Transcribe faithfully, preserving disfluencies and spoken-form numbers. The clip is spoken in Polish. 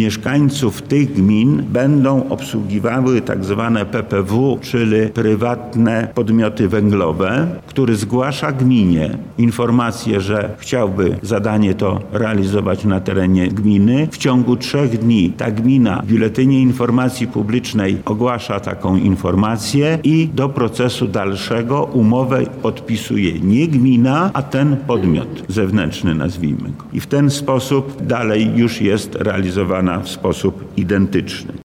mieszkańców tych gmin będą obsługiwały tak zwane P P W, czyli prywatne podmioty węglowe, który zgłasza gminie informację, że chciałby zadanie to realizować na terenie gminy. W ciągu trzech dni ta gmina w Biuletynie Informacji Publicznej ogłasza taką informację i do procesu dalszego umowę podpisuje nie gmina, a ten podmiot zewnętrzny, nazwijmy go. I w ten sposób dalej już jest realizowana w sposób identyczny.